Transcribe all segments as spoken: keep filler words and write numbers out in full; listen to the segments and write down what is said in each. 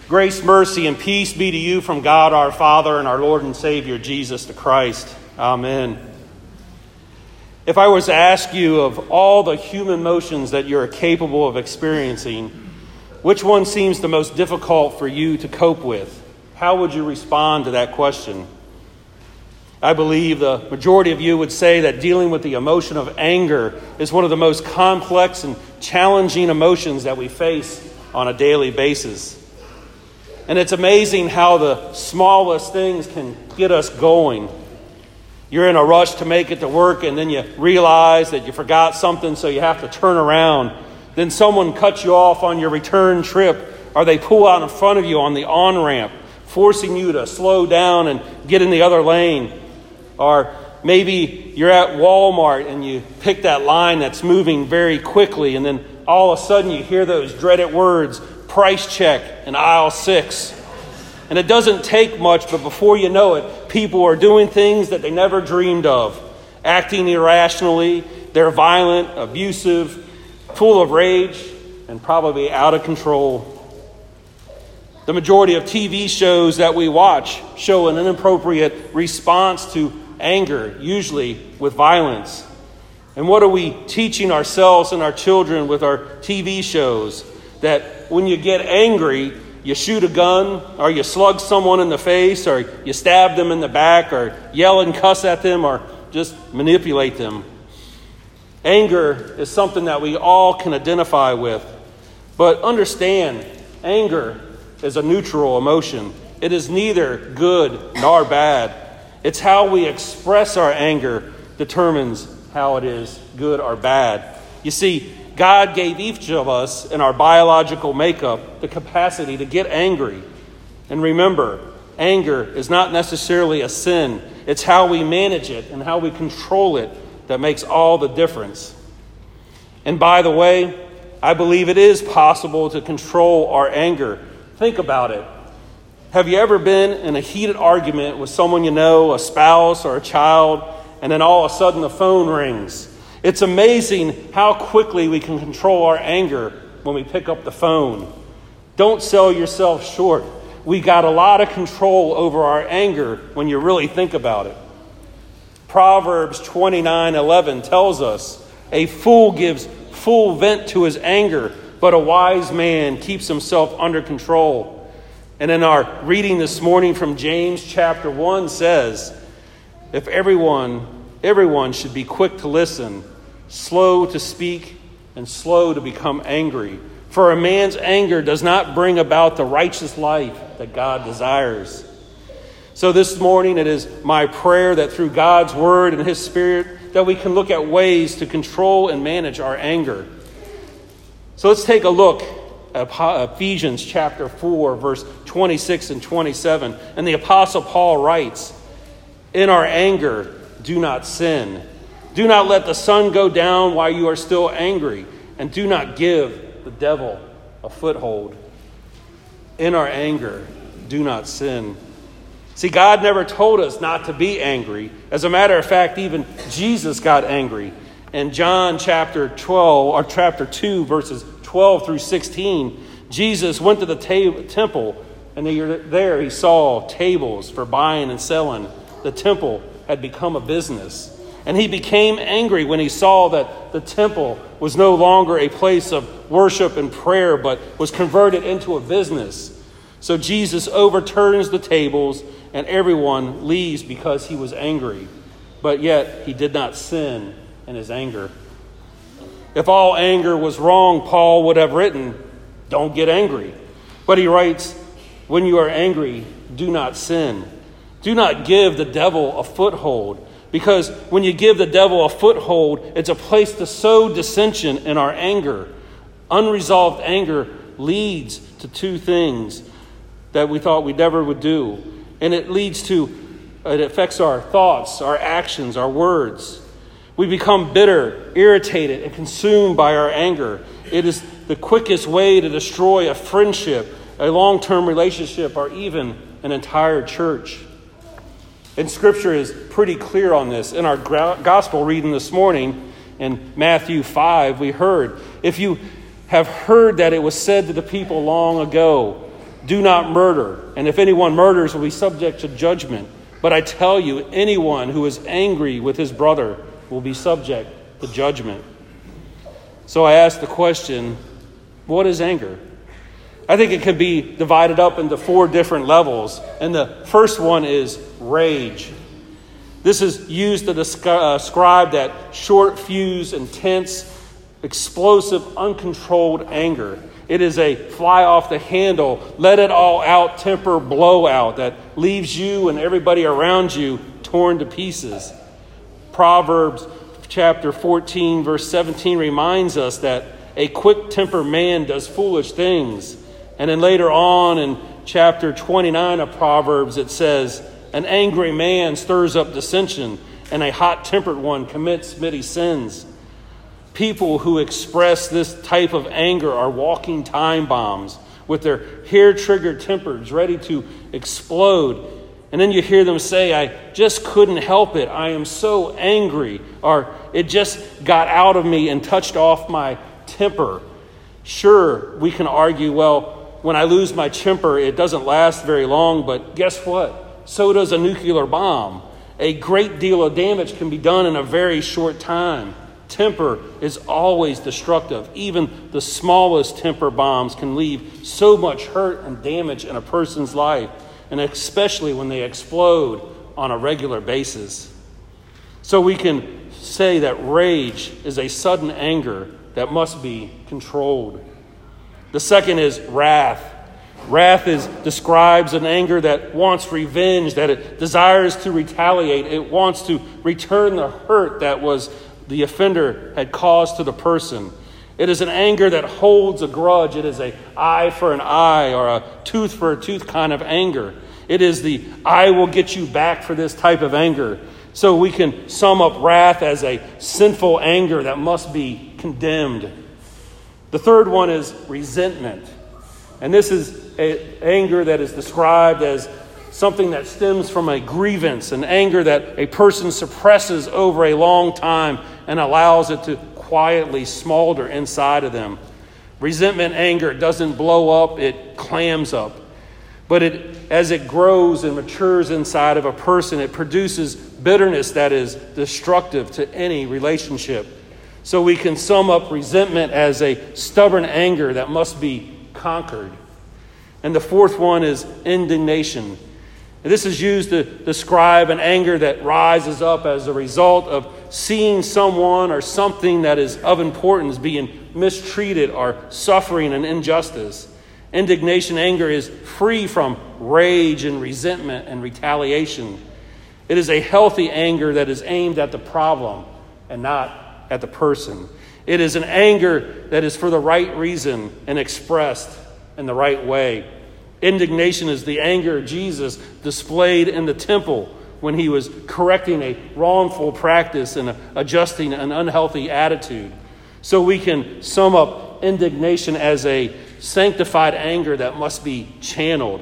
Grace, mercy, and peace be to you from God our Father and our Lord and Savior, Jesus the Christ. Amen. If I was to ask you of all the human emotions that you're capable of experiencing, which one seems the most difficult for you to cope with? How would you respond to that question? I believe the majority of you would say that dealing with the emotion of anger is one of the most complex and challenging emotions that we face on a daily basis. And it's amazing how the smallest things can get us going. You're in a rush to make it to work, and then you realize that you forgot something, so you have to turn around. Then someone cuts you off on your return trip, or they pull out in front of you on the on-ramp, forcing you to slow down and get in the other lane. Or maybe you're at Walmart and you pick that line that's moving very quickly, and then all of a sudden you hear those dreaded words, price check in aisle six. And it doesn't take much, but before you know it, people are doing things that they never dreamed of, acting irrationally. They're violent, abusive, full of rage, and probably out of control. The majority of T V shows that we watch show an inappropriate response to anger, usually with violence. And what are we teaching ourselves and our children with our T V shows? That when you get angry, you shoot a gun, or you slug someone in the face, or you stab them in the back, or yell and cuss at them, or just manipulate them. Anger is something that we all can identify with. But understand, anger is a neutral emotion. It is neither good nor bad. It's how we express our anger determines how it is good or bad. You see, God gave each of us in our biological makeup the capacity to get angry. And remember, anger is not necessarily a sin. It's how we manage it and how we control it that makes all the difference. And by the way, I believe it is possible to control our anger. Think about it. Have you ever been in a heated argument with someone you know, a spouse or a child, and then all of a sudden the phone rings? It's amazing how quickly we can control our anger when we pick up the phone. Don't sell yourself short. We got a lot of control over our anger when you really think about it. Proverbs twenty-nine eleven tells us, a fool gives full vent to his anger, but a wise man keeps himself under control. And in our reading this morning from James chapter one says, if everyone Everyone should be quick to listen, slow to speak, and slow to become angry. For a man's anger does not bring about the righteous life that God desires. So this morning it is my prayer that through God's word and his spirit that we can look at ways to control and manage our anger. So let's take a look at Ephesians chapter four, verse twenty-six and twenty-seven. And the Apostle Paul writes, in our anger, do not sin. Do not let the sun go down while you are still angry, and do not give the devil a foothold. In our anger, do not sin. See, God never told us not to be angry. As a matter of fact, even Jesus got angry. In John chapter twelve, or chapter two, verses twelve through sixteen, Jesus went to the ta- temple, and there he saw tables for buying and selling. The temple had become a business. And he became angry when he saw that the temple was no longer a place of worship and prayer, but was converted into a business. So Jesus overturns the tables, and everyone leaves because he was angry. But yet he did not sin in his anger. If all anger was wrong, Paul would have written, don't get angry. But he writes, when you are angry, do not sin. Do not give the devil a foothold, because when you give the devil a foothold, it's a place to sow dissension in our anger. Unresolved anger leads to two things that we thought we never would do. And it leads to, it affects our thoughts, our actions, our words. We become bitter, irritated, and consumed by our anger. It is the quickest way to destroy a friendship, a long-term relationship, or even an entire church. And Scripture is pretty clear on this. In our gospel reading this morning, in Matthew five, we heard, if you have heard that it was said to the people long ago, Do not murder, and if anyone murders will be subject to judgment. But I tell you, anyone who is angry with his brother will be subject to judgment. So I ask the question, what is anger? I think it can be divided up into four different levels. And the first one is rage. This is used to describe that short fuse, intense, explosive, uncontrolled anger. It is a fly off the handle, let it all out temper blowout that leaves you and everybody around you torn to pieces. Proverbs chapter fourteen, verse seventeen reminds us that a quick-tempered man does foolish things. And then later on in chapter twenty-nine of Proverbs, it says, an angry man stirs up dissension, and a hot-tempered one commits many sins. People who express this type of anger are walking time bombs with their hair-triggered tempers ready to explode. And then you hear them say, I just couldn't help it. I am so angry. Or it just got out of me and touched off my temper. Sure, we can argue, well, when I lose my temper, it doesn't last very long. But guess what? So does a nuclear bomb. A great deal of damage can be done in a very short time. Temper is always destructive. Even the smallest temper bombs can leave so much hurt and damage in a person's life, and especially when they explode on a regular basis. So we can say that rage is a sudden anger that must be controlled. The second is wrath. Wrath is describes an anger that wants revenge, that it desires to retaliate. It wants to return the hurt that was the offender had caused to the person. It is an anger that holds a grudge. It is an eye for an eye or a tooth for a tooth kind of anger. It is the I will get you back for this type of anger. So we can sum up wrath as a sinful anger that must be condemned. The third one is resentment. And this is an anger that is described as something that stems from a grievance, an anger that a person suppresses over a long time and allows it to quietly smolder inside of them. Resentment anger doesn't blow up, it clams up. But it, as it grows and matures inside of a person, it produces bitterness that is destructive to any relationship. So we can sum up resentment as a stubborn anger that must be conquered. And the fourth one is indignation. And this is used to describe an anger that rises up as a result of seeing someone or something that is of importance being mistreated or suffering an injustice. Indignation anger is free from rage and resentment and retaliation. It is a healthy anger that is aimed at the problem and not at the person. It is an anger that is for the right reason and expressed in the right way. Indignation is the anger of Jesus displayed in the temple when he was correcting a wrongful practice and adjusting an unhealthy attitude. So we can sum up indignation as a sanctified anger that must be channeled.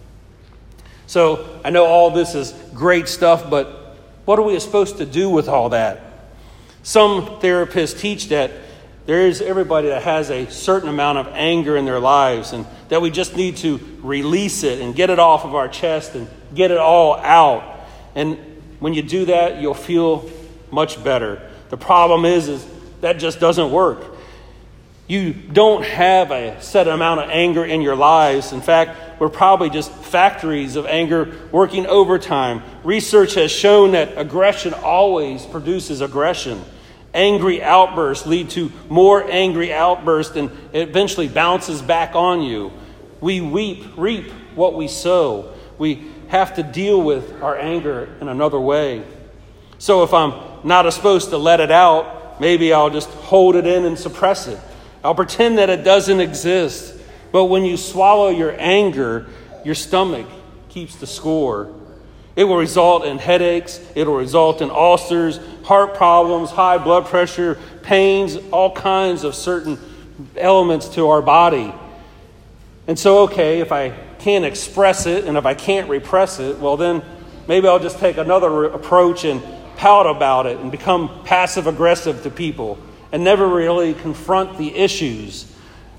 So I know all this is great stuff, but what are we supposed to do with all that? Some therapists teach that there is everybody that has a certain amount of anger in their lives and that we just need to release it and get it off of our chest and get it all out. And when you do that, you'll feel much better. The problem is, is that just doesn't work. You don't have a set amount of anger in your lives. In fact, we're probably just factories of anger working overtime. Research has shown that aggression always produces aggression. Angry outbursts lead to more angry outbursts, and it eventually bounces back on you. We weep, reap what we sow. We have to deal with our anger in another way. So if I'm not supposed to let it out, maybe I'll just hold it in and suppress it. I'll pretend that it doesn't exist. But when you swallow your anger, your stomach keeps the score. It will result in headaches. It will result in ulcers, heart problems, high blood pressure, pains, all kinds of certain elements to our body. And so, okay, if I can't express it and if I can't repress it, well then maybe I'll just take another approach and pout about it and become passive aggressive to people and never really confront the issues.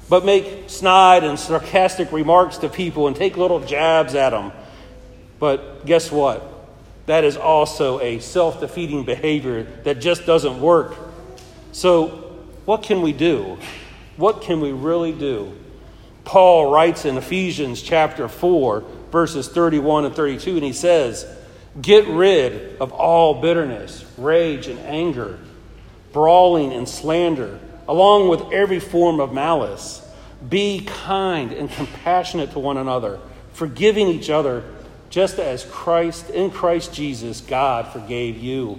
but make snide and sarcastic remarks to people and take little jabs at them. But guess what? That is also a self-defeating behavior that just doesn't work. So what can we do? What can we really do? Paul writes in Ephesians chapter four, verses thirty-one and thirty-two, and he says, "Get rid of all bitterness, rage, and anger, brawling and slander, along with every form of malice. Be kind and compassionate to one another, forgiving each other, just as Christ, in Christ Jesus, God forgave you."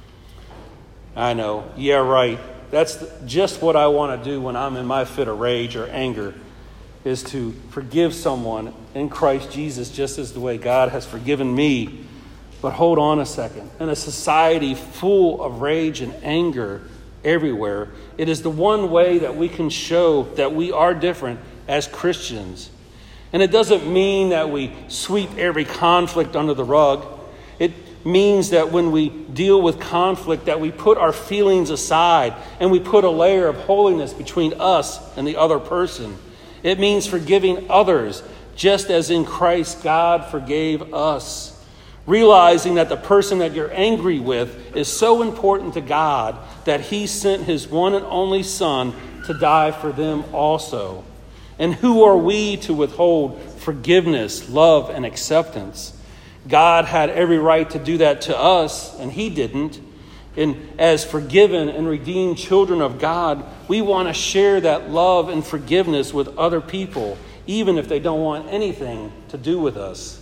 I know, yeah, right. That's just what I want to do when I'm in my fit of rage or anger, is to forgive someone in Christ Jesus just as the way God has forgiven me. But hold on a second. In a society full of rage and anger everywhere, it is the one way that we can show that we are different as Christians. And it doesn't mean that we sweep every conflict under the rug. It means that when we deal with conflict, that we put our feelings aside and we put a layer of holiness between us and the other person. It means forgiving others, just as in Christ God forgave us. Realizing that the person that you're angry with is so important to God that he sent his one and only Son to die for them also. And who are we to withhold forgiveness, love, and acceptance? God had every right to do that to us, and he didn't. And as forgiven and redeemed children of God, we want to share that love and forgiveness with other people, even if they don't want anything to do with us.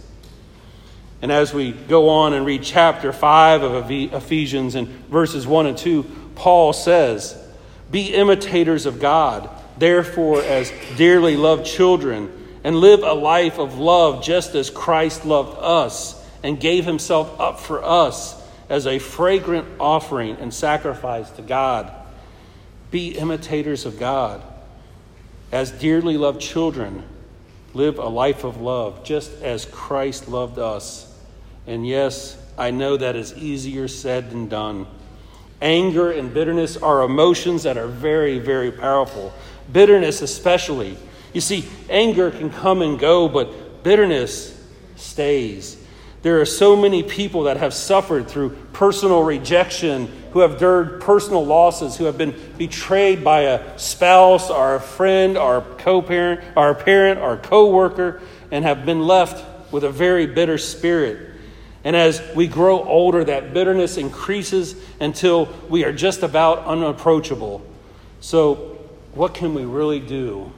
And as we go on and read chapter five of Ephesians and verses one and two, Paul says, "Be imitators of God, therefore, as dearly loved children, and live a life of love just as Christ loved us and gave himself up for us as a fragrant offering and sacrifice to God." Be imitators of God. As dearly loved children, live a life of love just as Christ loved us. And yes, I know that is easier said than done. Anger and bitterness are emotions that are very, very powerful. Bitterness especially. You see, anger can come and go, but bitterness stays. There are so many people that have suffered through personal rejection, who have endured personal losses, who have been betrayed by a spouse or a friend or a co-parent or a parent or a co-worker, and have been left with a very bitter spirit. And as we grow older, that bitterness increases until we are just about unapproachable. So what can we really do?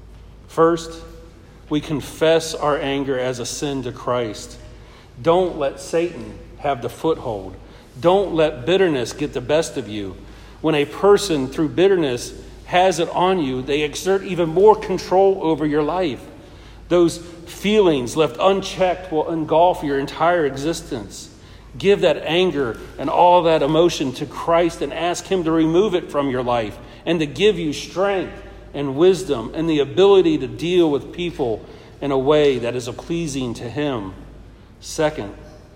First, we confess our anger as a sin to Christ. Don't let Satan have the foothold. Don't let bitterness get the best of you. When a person, through bitterness, has it on you, they exert even more control over your life. Those feelings left unchecked will engulf your entire existence. Give that anger and all that emotion to Christ and ask him to remove it from your life and to give you strength and wisdom and the ability to deal with people in a way that is pleasing to him. Second,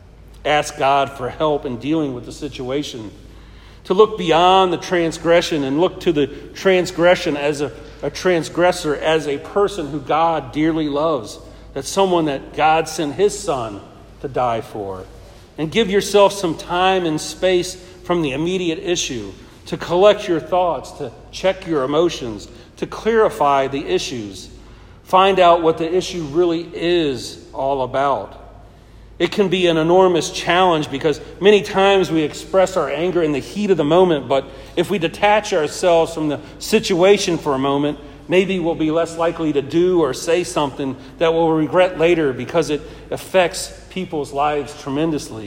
ask God for help in dealing with the situation. To look beyond the transgression and look to the transgression as a, a transgressor, as a person who God dearly loves. That's someone that God sent his Son to die for. And give yourself some time and space from the immediate issue to collect your thoughts, to check your emotions, to clarify the issues. Find out what the issue really is all about. It can be an enormous challenge because many times we express our anger in the heat of the moment, but if we detach ourselves from the situation for a moment, maybe we'll be less likely to do or say something that we'll regret later because it affects people's lives tremendously.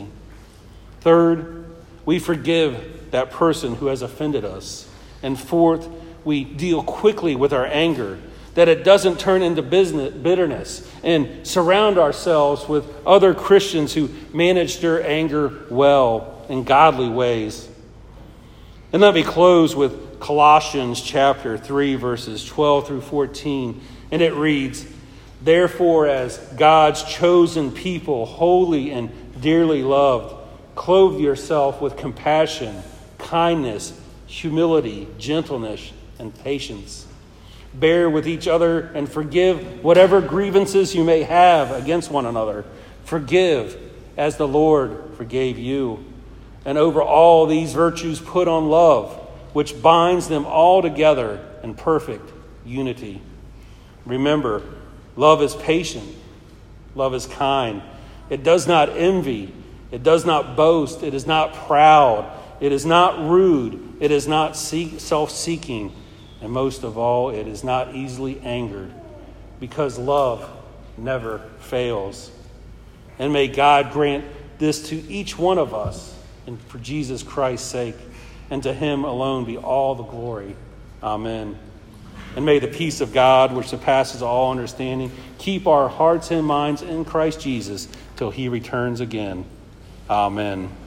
Third, we forgive that person who has offended us. And fourth, we deal quickly with our anger, that it doesn't turn into business, bitterness, and surround ourselves with other Christians who manage their anger well in godly ways. And let me close with Colossians chapter three, verses twelve through fourteen. And it reads, "Therefore, as God's chosen people, holy and dearly loved, clothe yourself with compassion, kindness, humility, gentleness, and patience. Bear with each other and forgive whatever grievances you may have against one another. Forgive as the Lord forgave you. And over all these virtues put on love, which binds them all together in perfect unity. Remember, love is patient. Love is kind. It does not envy. It does not boast. It is not proud. It is not rude. It is not seek, self-seeking. And most of all, it is not easily angered, because love never fails. And may God grant this to each one of us, and for Jesus Christ's sake, and to him alone be all the glory. Amen. And may the peace of God, which surpasses all understanding, keep our hearts and minds in Christ Jesus till he returns again. Amen.